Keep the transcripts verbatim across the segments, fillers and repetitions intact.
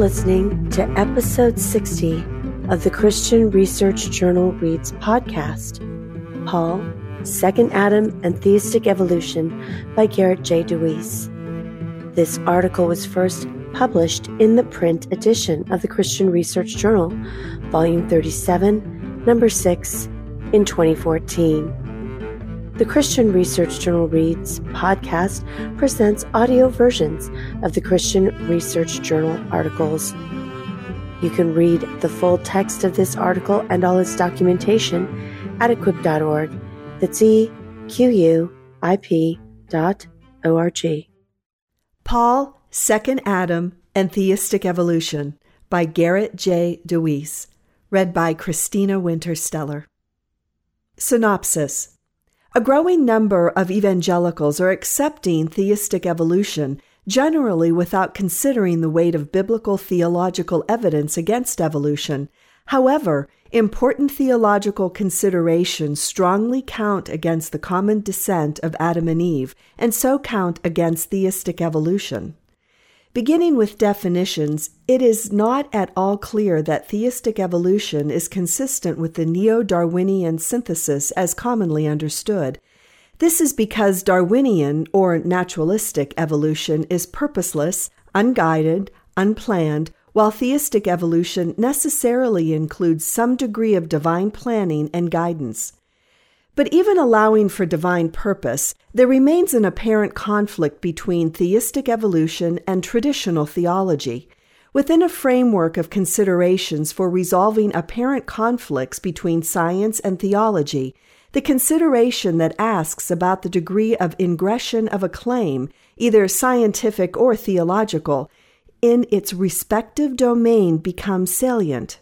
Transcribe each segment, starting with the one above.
listening to episode sixty of the Christian Research Journal Reads podcast, Paul, Second Adam and Theistic Evolution by Garrett J. DeWeese. This article was first published in the print edition of the Christian Research Journal, volume thirty-seven, number six, in twenty fourteen. The Christian Research Journal Reads podcast presents audio versions of the Christian Research Journal articles. You can read the full text of this article and all its documentation at equip dot org. That's E Q U I P dot O R G. Paul, Second Adam, and Theistic Evolution by Garrett J. DeWeese. Read by Christina Winter-Stellar. Synopsis. A growing number of evangelicals are accepting theistic evolution, generally without considering the weight of biblical theological evidence against evolution. However, important theological considerations strongly count against the common descent of Adam and Eve, and so count against theistic evolution. Beginning with definitions, it is not at all clear that theistic evolution is consistent with the neo-Darwinian synthesis as commonly understood. This is because Darwinian, or naturalistic, evolution is purposeless, unguided, unplanned, while theistic evolution necessarily includes some degree of divine planning and guidance. But even allowing for divine purpose, there remains an apparent conflict between theistic evolution and traditional theology. Within a framework of considerations for resolving apparent conflicts between science and theology, the consideration that asks about the degree of ingression of a claim, either scientific or theological, in its respective domain becomes salient.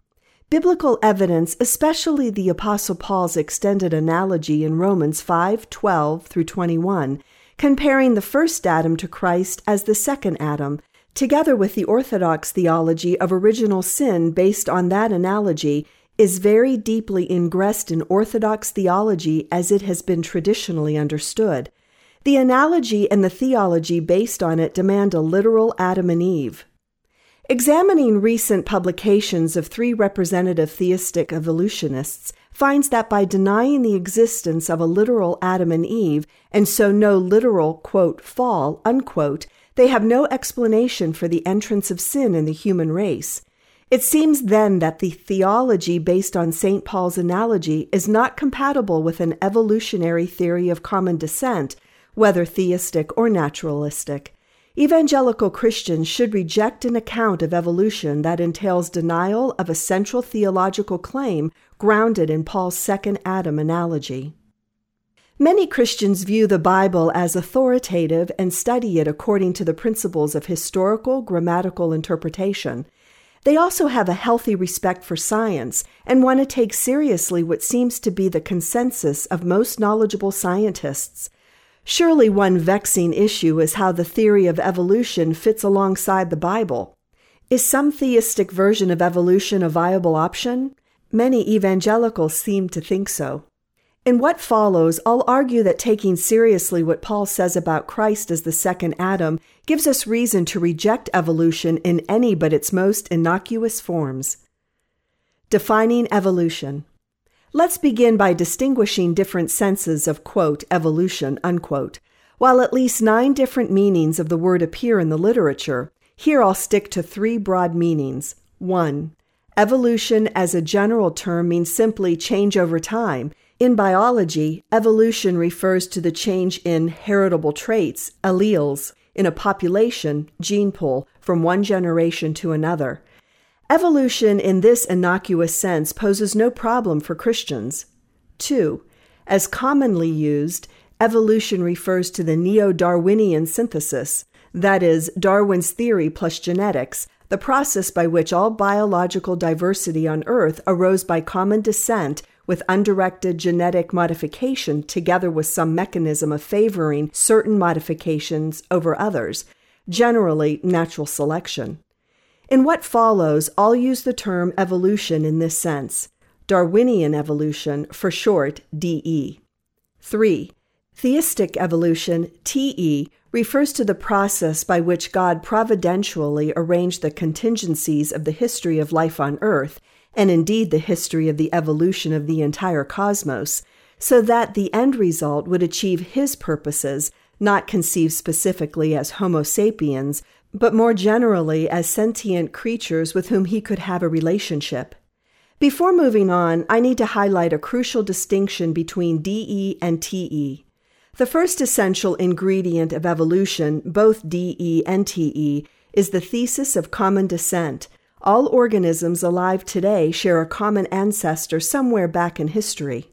Biblical evidence, especially the Apostle Paul's extended analogy in Romans five twelve through twenty-one, comparing the first Adam to Christ as the second Adam, together with the Orthodox theology of original sin based on that analogy, is very deeply ingressed in Orthodox theology as it has been traditionally understood. The analogy and the theology based on it demand a literal Adam and Eve. Examining recent publications of three representative theistic evolutionists finds that by denying the existence of a literal Adam and Eve, and so no literal, quote, fall, unquote, they have no explanation for the entrance of sin in the human race. It seems then that the theology based on Saint Paul's analogy is not compatible with an evolutionary theory of common descent, whether theistic or naturalistic. Evangelical Christians should reject an account of evolution that entails denial of a central theological claim grounded in Paul's second Adam analogy. Many Christians view the Bible as authoritative and study it according to the principles of historical, grammatical interpretation. They also have a healthy respect for science and want to take seriously what seems to be the consensus of most knowledgeable scientists. Surely one vexing issue is how the theory of evolution fits alongside the Bible. Is some theistic version of evolution a viable option? Many evangelicals seem to think so. In what follows, I'll argue that taking seriously what Paul says about Christ as the second Adam gives us reason to reject evolution in any but its most innocuous forms. Defining evolution. Let's begin by distinguishing different senses of, quote, evolution, unquote. While at least nine different meanings of the word appear in the literature, here I'll stick to three broad meanings. One, evolution as a general term means simply change over time. In biology, evolution refers to the change in heritable traits, alleles, in a population, gene pool, from one generation to another. Evolution in this innocuous sense poses no problem for Christians. Two, as commonly used, evolution refers to the neo-Darwinian synthesis, that is, Darwin's theory plus genetics, the process by which all biological diversity on Earth arose by common descent with undirected genetic modification together with some mechanism of favoring certain modifications over others, generally natural selection. In what follows, I'll use the term evolution in this sense, Darwinian evolution, for short, D E. Three, Theistic evolution, T E, refers to the process by which God providentially arranged the contingencies of the history of life on Earth, and indeed the history of the evolution of the entire cosmos, so that the end result would achieve His purposes, not conceived specifically as Homo sapiens, but more generally as sentient creatures with whom He could have a relationship. Before moving on, I need to highlight a crucial distinction between D E and T E. The first essential ingredient of evolution, both D E and T E, is the thesis of common descent. All organisms alive today share a common ancestor somewhere back in history.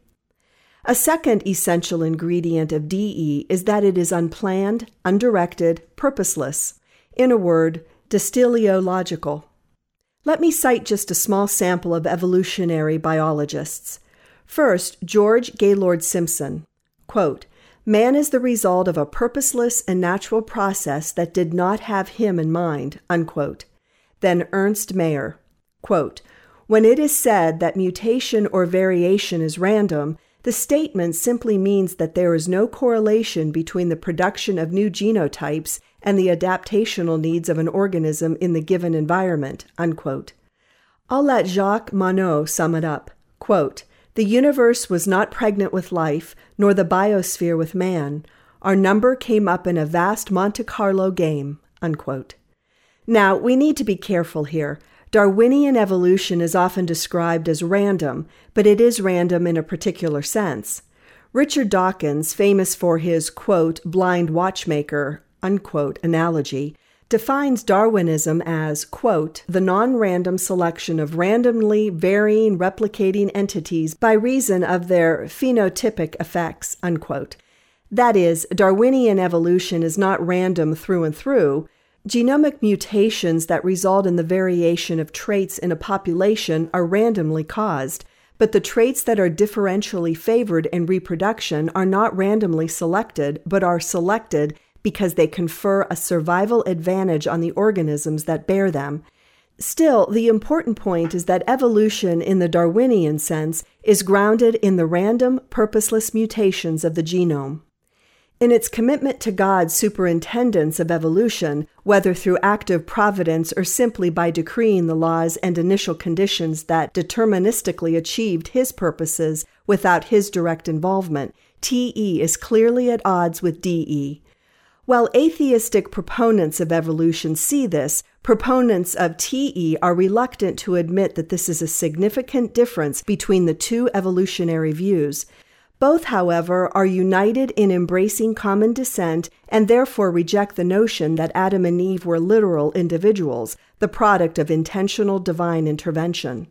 A second essential ingredient of D E is that it is unplanned, undirected, purposeless. In a word, dysteleological. Let me cite just a small sample of evolutionary biologists. First, George Gaylord Simpson. Quote, "Man is the result of a purposeless and natural process that did not have him in mind." Unquote. Then Ernst Mayr. Quote, "When it is said that mutation or variation is random, the statement simply means that there is no correlation between the production of new genotypes and the adaptational needs of an organism in the given environment." Unquote. I'll let Jacques Monod sum it up. Quote, "The universe was not pregnant with life, nor the biosphere with man. Our number came up in a vast Monte Carlo game." Unquote. Now, we need to be careful here. Darwinian evolution is often described as random, but it is random in a particular sense. Richard Dawkins, famous for his, quote, blind watchmaker, unquote, analogy, defines Darwinism as, quote, the non-random selection of randomly varying replicating entities by reason of their phenotypic effects, unquote. That is, Darwinian evolution is not random through and through. Genomic mutations that result in the variation of traits in a population are randomly caused, but the traits that are differentially favored in reproduction are not randomly selected, but are selected because they confer a survival advantage on the organisms that bear them. Still, the important point is that evolution in the Darwinian sense is grounded in the random, purposeless mutations of the genome. In its commitment to God's superintendence of evolution, whether through active providence or simply by decreeing the laws and initial conditions that deterministically achieved His purposes without His direct involvement, T E is clearly at odds with D E. While atheistic proponents of evolution see this, proponents of T E are reluctant to admit that this is a significant difference between the two evolutionary views. Both, however, are united in embracing common descent and therefore reject the notion that Adam and Eve were literal individuals, the product of intentional divine intervention.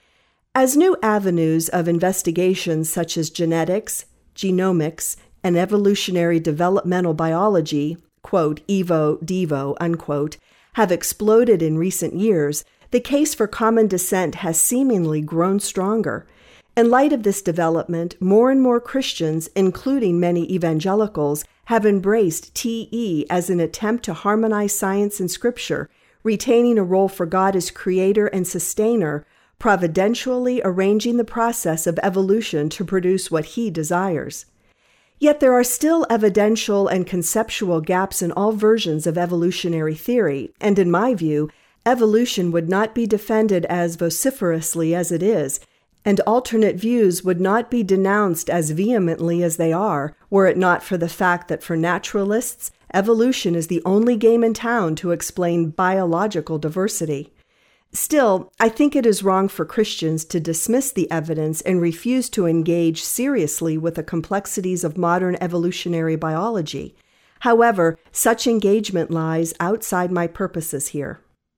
As new avenues of investigation such as genetics, genomics, and evolutionary developmental biology, quote, evo, devo, unquote, have exploded in recent years, the case for common descent has seemingly grown stronger. In light of this development, more and more Christians, including many evangelicals, have embraced T E as an attempt to harmonize science and Scripture, retaining a role for God as creator and sustainer, providentially arranging the process of evolution to produce what He desires. Yet there are still evidential and conceptual gaps in all versions of evolutionary theory, and in my view, evolution would not be defended as vociferously as it is, and alternate views would not be denounced as vehemently as they are, were it not for the fact that for naturalists, evolution is the only game in town to explain biological diversity. Still, I think it is wrong for Christians to dismiss the evidence and refuse to engage seriously with the complexities of modern evolutionary biology. However, such engagement lies outside my purposes here.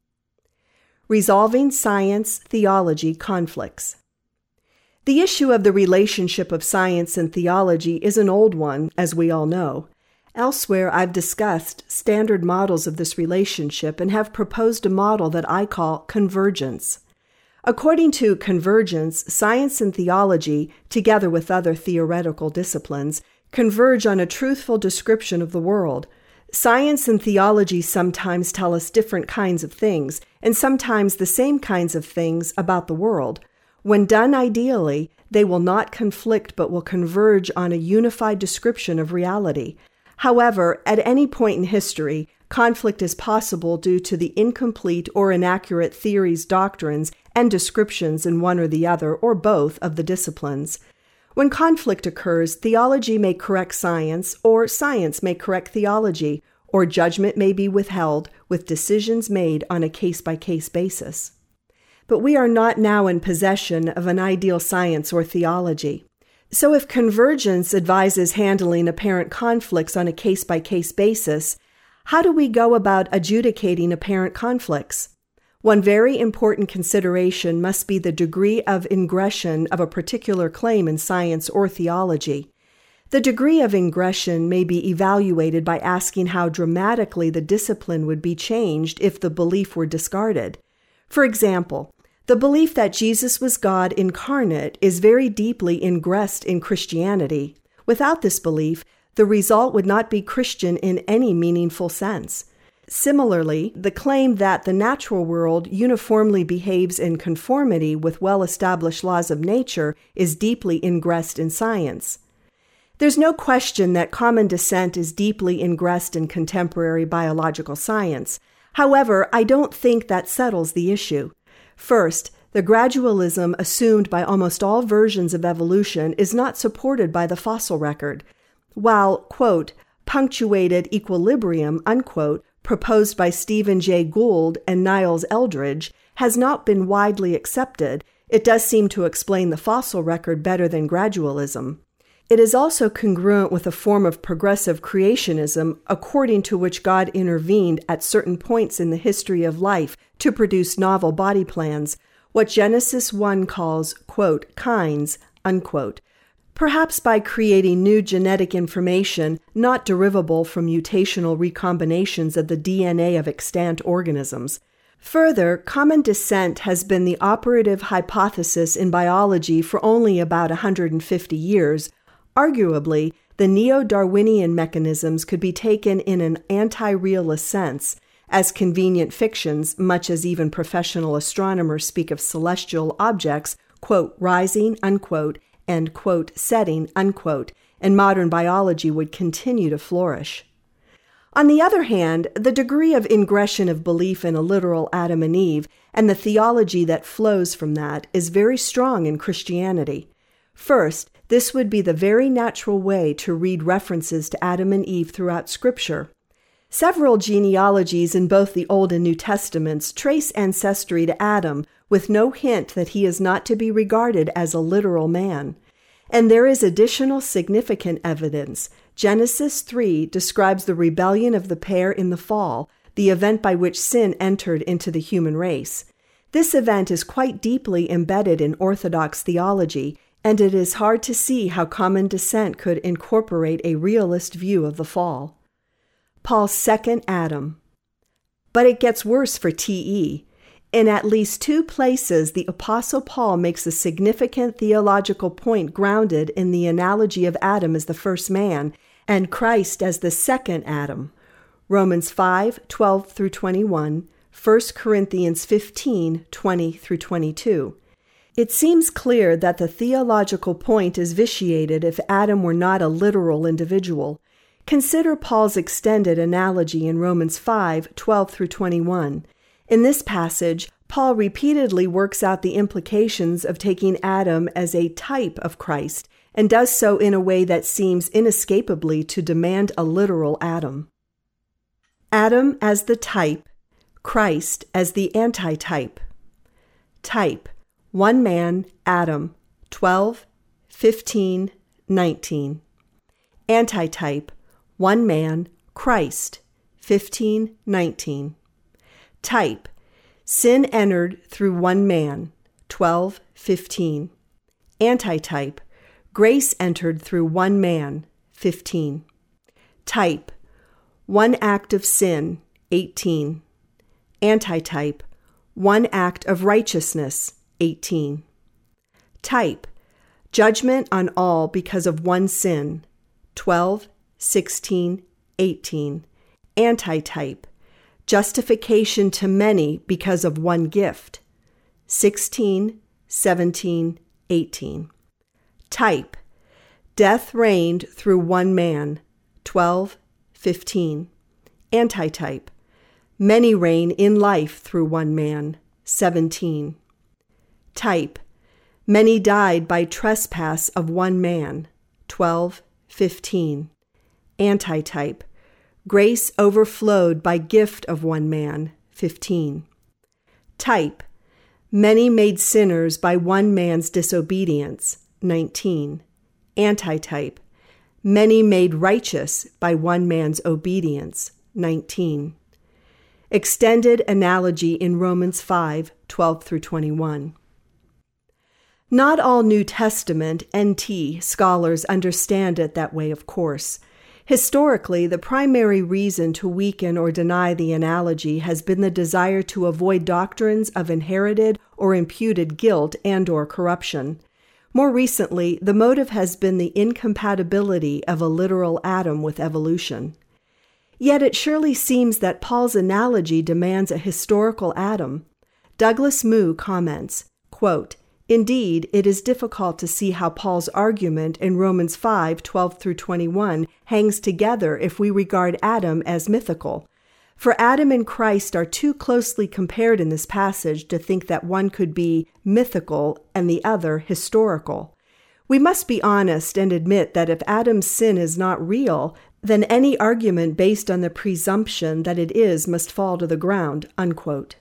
Resolving science-theology conflicts. The issue of the relationship of science and theology is an old one, as we all know. Elsewhere, I've discussed standard models of this relationship and have proposed a model that I call convergence. According to convergence, science and theology, together with other theoretical disciplines, converge on a truthful description of the world. Science and theology sometimes tell us different kinds of things, and sometimes the same kinds of things about the world. When done ideally, they will not conflict but will converge on a unified description of reality. However, at any point in history, conflict is possible due to the incomplete or inaccurate theories, doctrines, and descriptions in one or the other, or both, of the disciplines. When conflict occurs, theology may correct science, or science may correct theology, or judgment may be withheld, with decisions made on a case-by-case basis. But we are not now in possession of an ideal science or theology. So if convergence advises handling apparent conflicts on a case-by-case basis, how do we go about adjudicating apparent conflicts? One very important consideration must be the degree of ingression of a particular claim in science or theology. The degree of ingression may be evaluated by asking how dramatically the discipline would be changed if the belief were discarded. For example, the belief that Jesus was God incarnate is very deeply ingressed in Christianity. Without this belief, the result would not be Christian in any meaningful sense. Similarly, the claim that the natural world uniformly behaves in conformity with well-established laws of nature is deeply ingressed in science. There's no question that common descent is deeply ingressed in contemporary biological science. However, I don't think that settles the issue. First, the gradualism assumed by almost all versions of evolution is not supported by the fossil record. While, quote, punctuated equilibrium, unquote, proposed by Stephen Jay Gould and Niles Eldredge, has not been widely accepted, it does seem to explain the fossil record better than gradualism. It is also congruent with a form of progressive creationism, according to which God intervened at certain points in the history of life to produce novel body plans, what Genesis one calls, quote, kinds, unquote, perhaps by creating new genetic information not derivable from mutational recombinations of the D N A of extant organisms. Further, common descent has been the operative hypothesis in biology for only about one hundred fifty years. Arguably, the neo-Darwinian mechanisms could be taken in an anti-realist sense, as convenient fictions, much as even professional astronomers speak of celestial objects, quote, rising, unquote, and, quote, setting, unquote, and modern biology would continue to flourish. On the other hand, the degree of ingression of belief in a literal Adam and Eve and the theology that flows from that is very strong in Christianity. First, this would be the very natural way to read references to Adam and Eve throughout Scripture. Several genealogies in both the Old and New Testaments trace ancestry to Adam, with no hint that he is not to be regarded as a literal man. And there is additional significant evidence. Genesis three describes the rebellion of the pair in the fall, the event by which sin entered into the human race. This event is quite deeply embedded in Orthodox theology, and it is hard to see how common descent could incorporate a realist view of the fall. Paul's second Adam. But it gets worse for T E. In at least two places, the Apostle Paul makes a significant theological point grounded in the analogy of Adam as the first man and Christ as the second Adam. Romans five, twelve through twenty-one, First Corinthians fifteen, twenty through twenty-two. It seems clear that the theological point is vitiated if Adam were not a literal individual. Consider Paul's extended analogy in Romans five, twelve through twenty-one. In this passage, Paul repeatedly works out the implications of taking Adam as a type of Christ, and does so in a way that seems inescapably to demand a literal Adam. Adam as the type, Christ as the antitype. Type, one man, Adam, twelve, fifteen, nineteen. Antitype, one man, Christ, fifteen, nineteen. Type, sin entered through one man, twelve, fifteen. Antitype, grace entered through one man, fifteen. Type, one act of sin, eighteen. Antitype, one act of righteousness, eighteen. Type, judgment on all because of one sin, twelve, sixteen, eighteen. Antitype, justification to many because of one gift, sixteen, seventeen, eighteen. Type: death reigned through one man, twelve, fifteen. Antitype: many reign in life through one man, seventeen. Type: many died by trespass of one man, twelve, fifteen. Antitype: grace overflowed by gift of one man, fifteen. Type: many made sinners by one man's disobedience, nineteen. Antitype: many made righteous by one man's obedience, nineteen. Extended analogy in Romans five, twelve through twenty-one. Not all New Testament N T scholars understand it that way, of course. Historically, the primary reason to weaken or deny the analogy has been the desire to avoid doctrines of inherited or imputed guilt and or corruption. More recently, the motive has been the incompatibility of a literal Adam with evolution. Yet it surely seems that Paul's analogy demands a historical Adam. Douglas Moo comments, quote, "Indeed, it is difficult to see how Paul's argument in Romans five, twelve through twenty-one hangs together if we regard Adam as mythical. For Adam and Christ are too closely compared in this passage to think that one could be mythical and the other historical. We must be honest and admit that if Adam's sin is not real, then any argument based on the presumption that it is must fall to the ground." Unquote.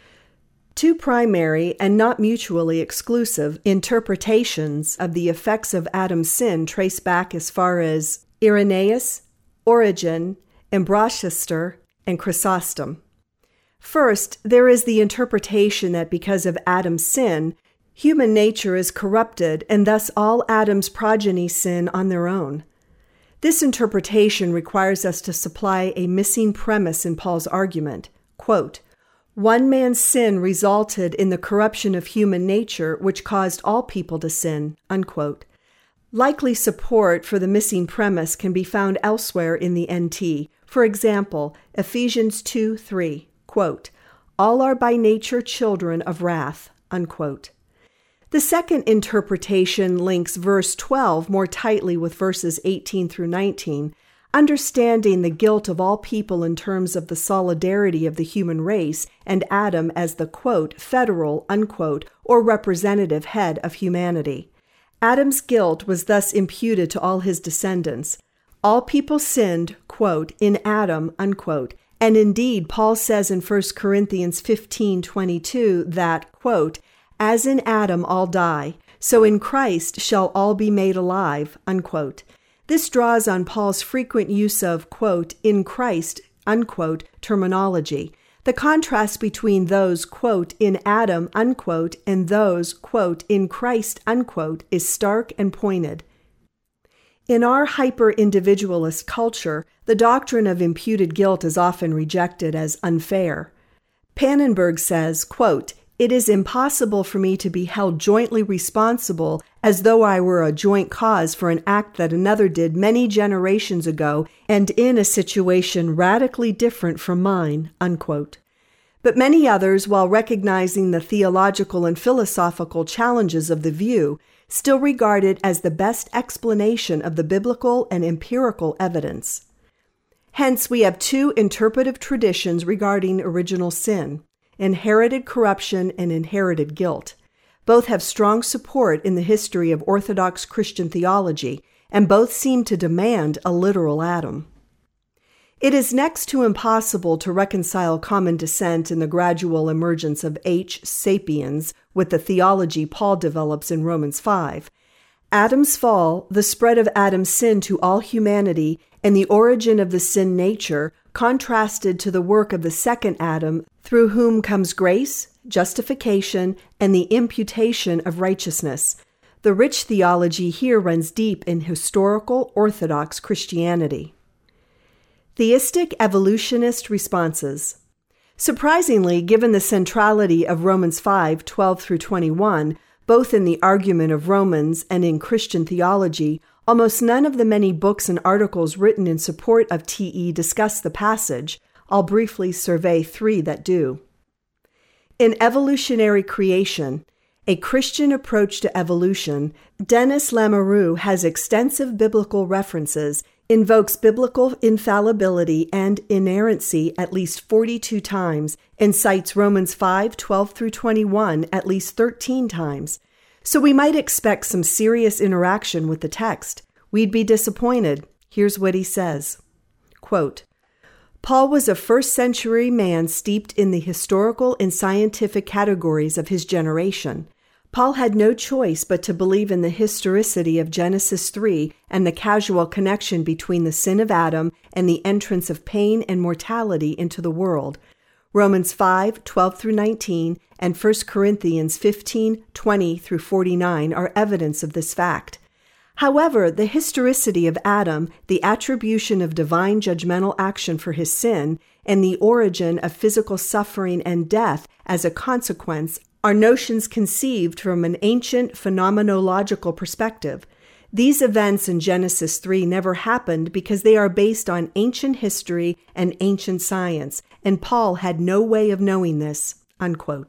Two primary and not mutually exclusive interpretations of the effects of Adam's sin trace back as far as Irenaeus, Origen, Ambrosiaster, and Chrysostom. First, there is the interpretation that because of Adam's sin, human nature is corrupted and thus all Adam's progeny sin on their own. This interpretation requires us to supply a missing premise in Paul's argument. Quote, "One man's sin resulted in the corruption of human nature, which caused all people to sin." Unquote. Likely support for the missing premise can be found elsewhere in the N T. For example, Ephesians two three, quote, "All are by nature children of wrath." Unquote. The second interpretation links verse twelve more tightly with verses eighteen through nineteen, understanding the guilt of all people in terms of the solidarity of the human race and Adam as the, quote, "federal," unquote, or representative head of humanity. Adam's guilt was thus imputed to all his descendants. All people sinned, quote, "in Adam," unquote, and indeed Paul says in First Corinthians fifteen twenty-two that, quote, "As in Adam all die, so in Christ shall all be made alive," unquote. This draws on Paul's frequent use of, quote, "in Christ," unquote, terminology. The contrast between those, quote, "in Adam," unquote, and those, quote, "in Christ," unquote, is stark and pointed. In our hyper-individualist culture, the doctrine of imputed guilt is often rejected as unfair. Pannenberg says, quote, "It is impossible for me to be held jointly responsible as though I were a joint cause for an act that another did many generations ago and in a situation radically different from mine," unquote. But many others, while recognizing the theological and philosophical challenges of the view, still regard it as the best explanation of the biblical and empirical evidence. Hence, we have two interpretive traditions regarding original sin: inherited corruption and inherited guilt. Both have strong support in the history of Orthodox Christian theology, and both seem to demand a literal Adam. It is next to impossible to reconcile common descent and the gradual emergence of H. sapiens with the theology Paul develops in Romans five. Adam's fall, the spread of Adam's sin to all humanity, and the origin of the sin nature contrasted to the work of the second Adam, through whom comes grace, justification, and the imputation of righteousness. The rich theology here runs deep in historical Orthodox Christianity. Theistic evolutionist responses. Surprisingly, given the centrality of Romans five, twelve through twenty-one, both in the argument of Romans and in Christian theology, almost none of the many books and articles written in support of T E discuss the passage. I'll briefly survey three that do. In Evolutionary Creation, A Christian Approach to Evolution, Denis Lamoureux has extensive biblical references, invokes biblical infallibility and inerrancy at least forty-two times, and cites Romans five, twelve through twenty-one at least thirteen times. So we might expect some serious interaction with the text. We'd be disappointed. Here's what he says. Quote, Paul was a first-century man steeped in the historical and scientific categories of his generation. Paul had no choice but to believe in the historicity of Genesis three and the causal connection between the sin of Adam and the entrance of pain and mortality into the world. Romans five, twelve through nineteen and First Corinthians fifteen, twenty through forty-nine are evidence of this fact. However, the historicity of Adam, the attribution of divine judgmental action for his sin, and the origin of physical suffering and death as a consequence are notions conceived from an ancient phenomenological perspective. These events in Genesis three never happened because they are based on ancient history and ancient science, and Paul had no way of knowing this." Unquote.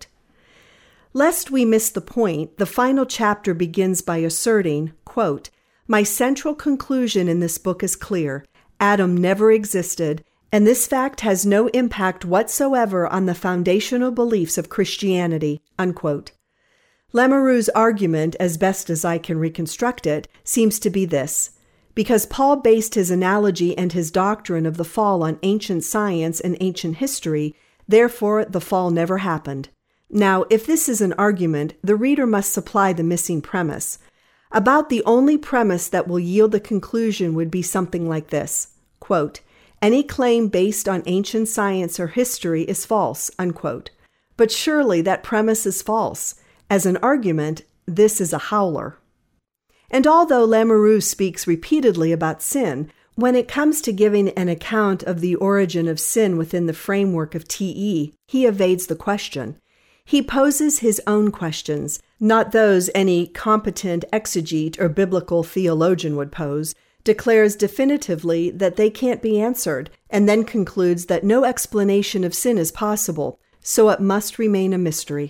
Lest we miss the point, the final chapter begins by asserting, quote, "My central conclusion in this book is clear. Adam never existed, and this fact has no impact whatsoever on the foundational beliefs of Christianity." Unquote. Lamoureux's argument, as best as I can reconstruct it, seems to be this. Because Paul based his analogy and his doctrine of the fall on ancient science and ancient history, therefore the fall never happened. Now, if this is an argument, the reader must supply the missing premise. About the only premise that will yield the conclusion would be something like this, quote, "Any claim based on ancient science or history is false," unquote. But surely that premise is false. As an argument, this is a howler. And although Lamoureux speaks repeatedly about sin, when it comes to giving an account of the origin of sin within the framework of T E, he evades the question. He poses his own questions, not those any competent exegete or biblical theologian would pose, declares definitively that they can't be answered, and then concludes that no explanation of sin is possible, so it must remain a mystery.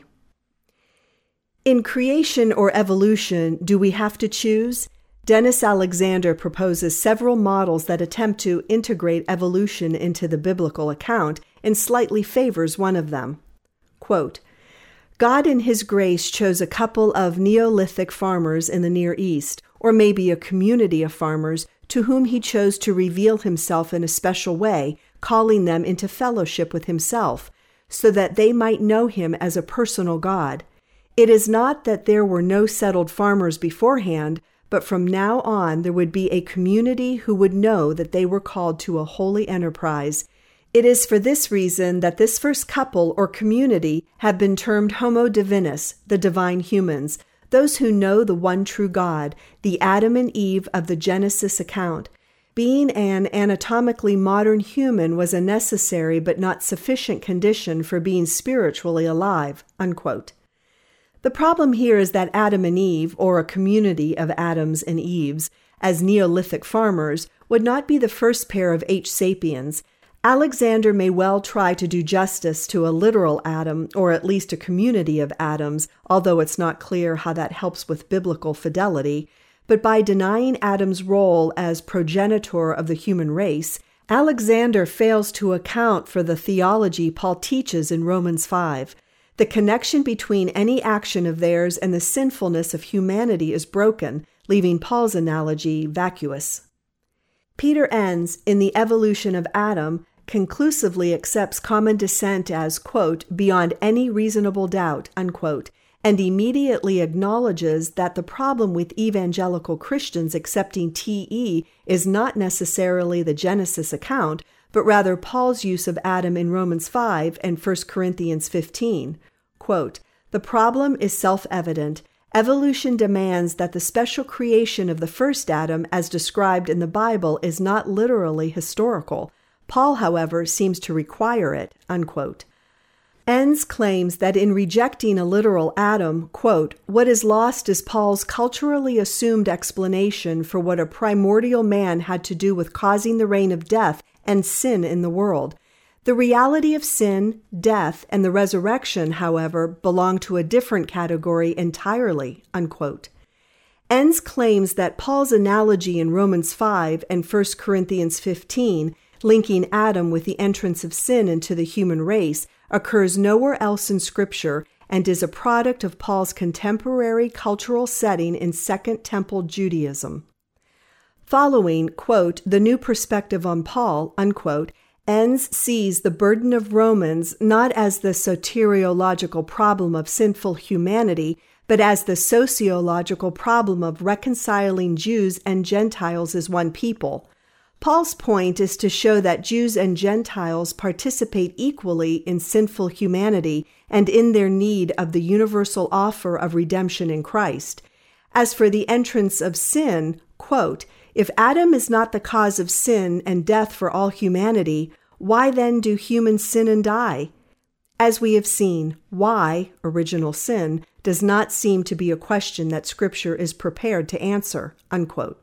In Creation or Evolution, Do We Have to Choose? Dennis Alexander proposes several models that attempt to integrate evolution into the biblical account and slightly favors one of them. Quote, "God in his grace chose a couple of Neolithic farmers in the Near East, or maybe a community of farmers, to whom he chose to reveal himself in a special way, calling them into fellowship with himself, so that they might know him as a personal God. It is not that there were no settled farmers beforehand, but from now on there would be a community who would know that they were called to a holy enterprise. It is for this reason that this first couple or community have been termed Homo Divinus, the divine humans, those who know the one true God, the Adam and Eve of the Genesis account. Being an anatomically modern human was a necessary but not sufficient condition for being spiritually alive." Unquote. The problem here is that Adam and Eve, or a community of Adams and Eves, as Neolithic farmers, would not be the first pair of H. sapiens. Alexander may well try to do justice to a literal Adam, or at least a community of Adams, although it's not clear how that helps with biblical fidelity. But by denying Adam's role as progenitor of the human race, Alexander fails to account for the theology Paul teaches in Romans five. The connection between any action of theirs and the sinfulness of humanity is broken, leaving Paul's analogy vacuous. Peter Enns, in The Evolution of Adam, conclusively accepts common descent as, quote, "beyond any reasonable doubt," unquote, and immediately acknowledges that the problem with evangelical Christians accepting T E is not necessarily the Genesis account, but rather Paul's use of Adam in Romans five and First Corinthians fifteen. Quote, "The problem is self-evident. Evolution demands that the special creation of the first Adam, as described in the Bible, is not literally historical. Paul, however, seems to require it." Unquote. Enns claims that in rejecting a literal Adam, quote, "what is lost is Paul's culturally assumed explanation for what a primordial man had to do with causing the reign of death and sin in the world. The reality of sin, death, and the resurrection, however, belong to a different category entirely, unquote. Enns claims that Paul's analogy in Romans five and First Corinthians fifteen, linking Adam with the entrance of sin into the human race, occurs nowhere else in Scripture and is a product of Paul's contemporary cultural setting in Second Temple Judaism. Following, quote, the new perspective on Paul, unquote, Enns sees the burden of Romans not as the soteriological problem of sinful humanity, but as the sociological problem of reconciling Jews and Gentiles as one people. Paul's point is to show that Jews and Gentiles participate equally in sinful humanity and in their need of the universal offer of redemption in Christ. As for the entrance of sin, quote, if Adam is not the cause of sin and death for all humanity, why then do humans sin and die? As we have seen, why, original sin, does not seem to be a question that Scripture is prepared to answer, unquote.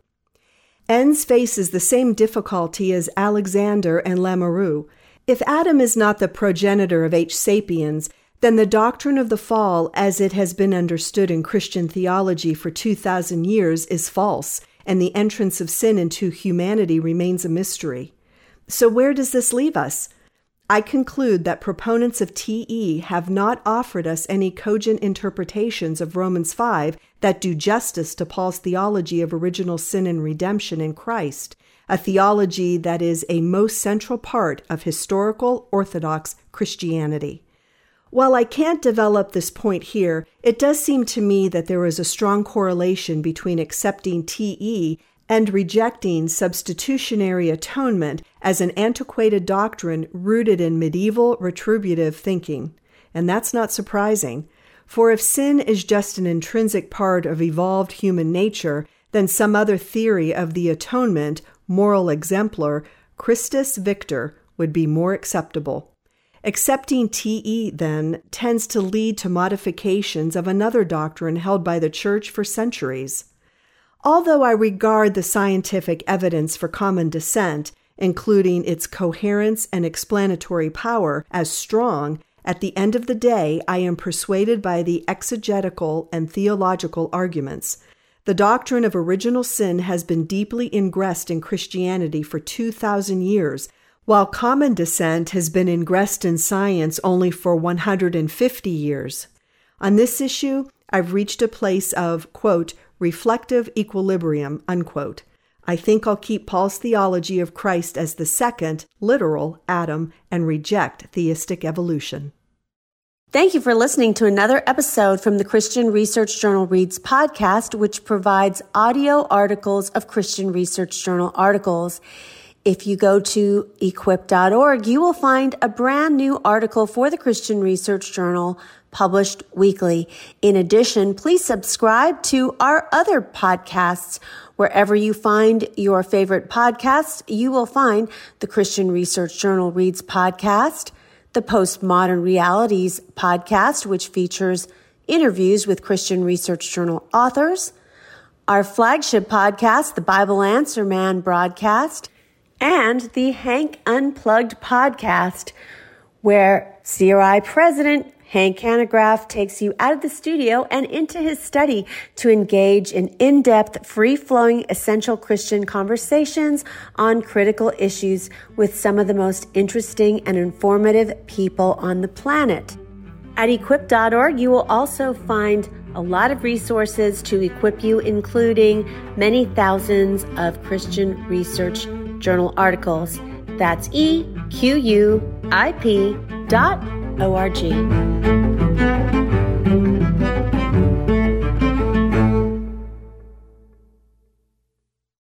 Enns faces the same difficulty as Alexander and Lamoureux. If Adam is not the progenitor of H. sapiens, then the doctrine of the fall, as it has been understood in Christian theology for two thousand years, is false, and the entrance of sin into humanity remains a mystery. So where does this leave us? I conclude that proponents of T E have not offered us any cogent interpretations of Romans five that do justice to Paul's theology of original sin and redemption in Christ, a theology that is a most central part of historical Orthodox Christianity. While I can't develop this point here, it does seem to me that there is a strong correlation between accepting T E and rejecting substitutionary atonement as an antiquated doctrine rooted in medieval retributive thinking. And that's not surprising, for if sin is just an intrinsic part of evolved human nature, then some other theory of the atonement, moral exemplar, Christus Victor, would be more acceptable. Accepting T E, then, tends to lead to modifications of another doctrine held by the Church for centuries. Although I regard the scientific evidence for common descent, including its coherence and explanatory power, as strong, at the end of the day I am persuaded by the exegetical and theological arguments. The doctrine of original sin has been deeply ingressed in Christianity for two thousand years, while common descent has been ingressed in science only for one hundred fifty years. On this issue, I've reached a place of, quote, reflective equilibrium, unquote. I think I'll keep Paul's theology of Christ as the second, literal, Adam and reject theistic evolution. Thank you for listening to another episode from the Christian Research Journal Reads podcast, which provides audio articles of Christian Research Journal articles. If you go to equip dot org, you will find a brand new article for the Christian Research Journal published weekly. In addition, please subscribe to our other podcasts. Wherever you find your favorite podcasts, you will find the Christian Research Journal Reads podcast, the Postmodern Realities podcast, which features interviews with Christian Research Journal authors, our flagship podcast, the Bible Answer Man broadcast, and the Hank Unplugged podcast, where C R I President Hank Hanegraaff takes you out of the studio and into his study to engage in in-depth, free-flowing, essential Christian conversations on critical issues with some of the most interesting and informative people on the planet. At equip dot org, you will also find a lot of resources to equip you, including many thousands of Christian Research Journal articles. That's E Q U I P dot O R G.